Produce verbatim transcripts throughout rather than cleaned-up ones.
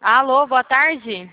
Alô, boa tarde.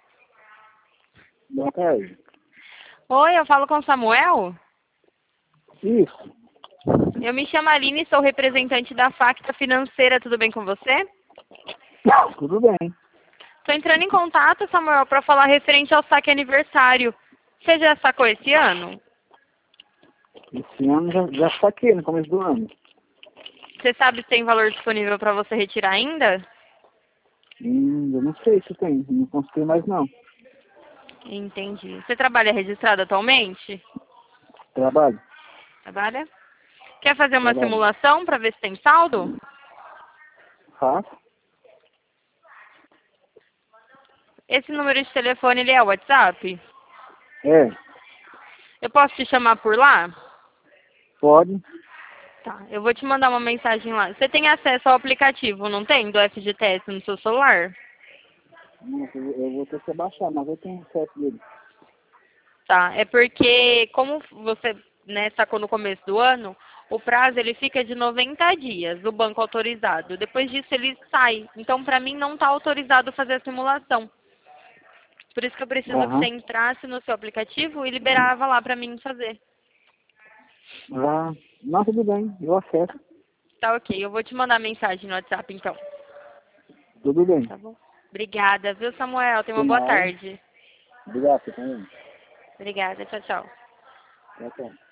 Boa tarde. Oi, eu falo com o Samuel. Isso. Eu me chamo Aline, sou representante da Facta Financeira, tudo bem com você? Tudo bem. Estou entrando em contato, Samuel, para falar referente ao saque aniversário. Você já sacou esse ano? Esse ano já, já saquei no começo do ano. Você sabe se tem valor disponível para você retirar ainda? Hum, eu não sei se tem, não consultei mais não. Entendi. Você trabalha registrado atualmente? Trabalho? Trabalha? Quer fazer uma Trabalho. simulação para ver se tem saldo? Faço? Esse número de telefone, ele é o WhatsApp? É, Eu posso te chamar por lá? pode. Tá, eu vou te mandar uma mensagem lá. Você tem acesso ao aplicativo, não tem? Do F G T S no seu celular? Nossa, eu eu vou ter que baixar, mas eu tenho acesso dele. Tá, é porque como você, né, sacou no começo do ano, o prazo ele fica de noventa dias, o banco autorizado. Depois disso ele sai. Então, para mim, não está autorizado fazer a simulação. Por isso que eu preciso que você Aham. entrasse no seu aplicativo e liberava lá para mim fazer. Ah, não, tudo bem, eu acesso. Tá ok, eu vou te mandar mensagem no WhatsApp então. Tudo bem. Tá bom? Obrigada, viu, Samuel? Tenha De uma boa nada. tarde. Obrigado, você também. Obrigada, tchau, tchau. Tchau, tchau.